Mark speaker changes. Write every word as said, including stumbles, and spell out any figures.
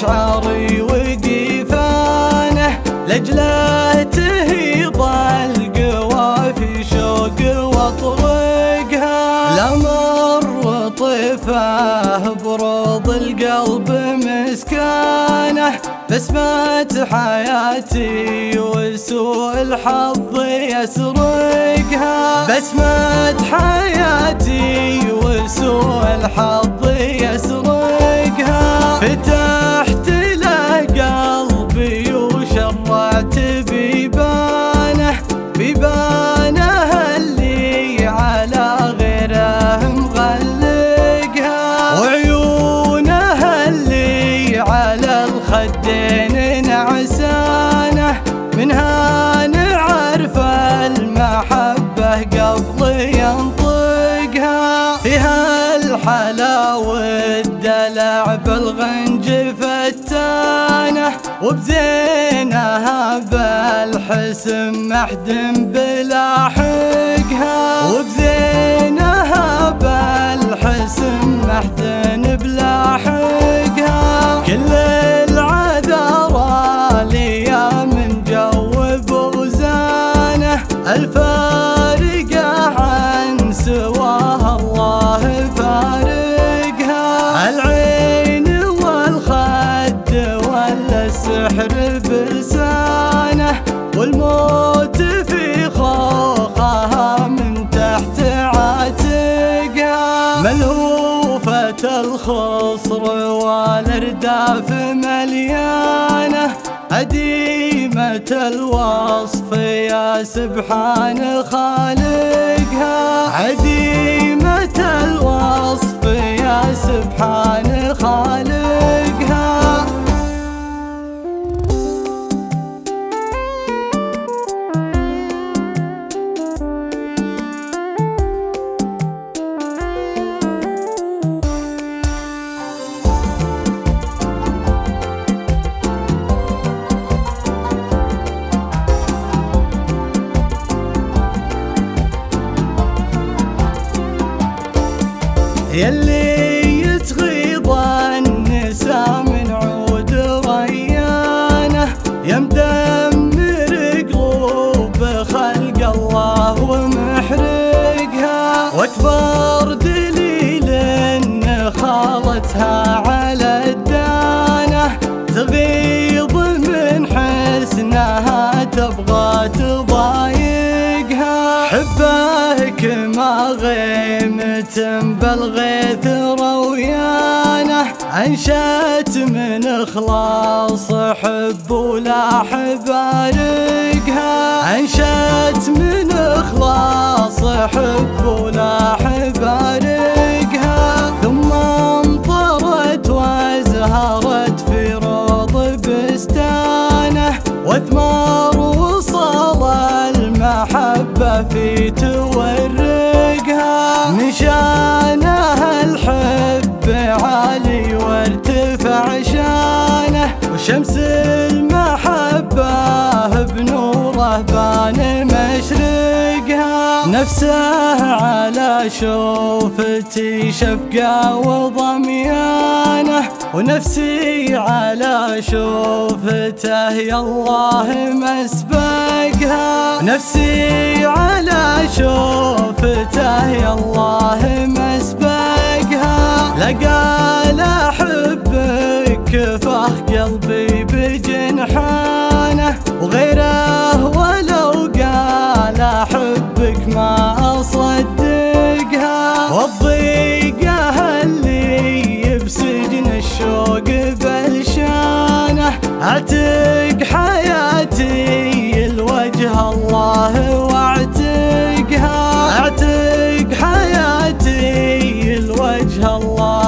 Speaker 1: مشعري وقيفانه لجله تهيض القوى في شوق واطرقها. لمر طيفه بروض القلب مسكانه بسمة حياتي وسوء الحظ يسرقها. بسمة حياتي وسوء الحظ يسرقها. فتحت له قلبي وشرعت بيبانه بيبانه اللي على غيره مغلقها. وعيونه اللي على الخدين نعسانه منها نعرف المحبة قبل ينطقها. فيها الحلا والدلع بالغنج فتانه وبزينها بالحسن محد بلاحقها. وبزينها بالحسن محد بلاحقها. كل العذارى ليا من جوب وزانه الفارقة عن سواها الله فارقها. العين والخد ولا السحر بلسانه والموت في خوخها من تحت عاتقها. ملهوفة الخصر والارداف مليانه عديمة الوصف يا سبحان خالقها. عديمة الوصف يا سبحان خالقها. يلي يتغيض النساء من عود ريانه يا مدمر قلوب خلق الله ومحرقها. واكبر دليل ان خالتها على الدانه تغيض من حسنها تبغى تضايقها. حبك ما غيمة بالغيث رويانه انشأت من اخلاص حب ولا حبارقها. انشأت من اخلاص حب ولا حبارقها. ثم امطرت وازهرت في روض بستانه واثمار وصل المحبة في تورقها. نشانها الحب عالي وارتفع شانه وشمس المحبة بنوره بان مشرقها. نفسه على شوفتي شفقة وضميانه ونفسي على شوفته يا الله مسبقها. نفسي على شوفته يا الله مسبقها. لقى لأحبك فخ قلبي بجنحانه وغيره ولو قال أحبك ما أصدقها. والضيقة اللي بسجن الشوق بلشانه اعتق حياتي الوجه الله واعتقها. اعتق حياتي الوجه الله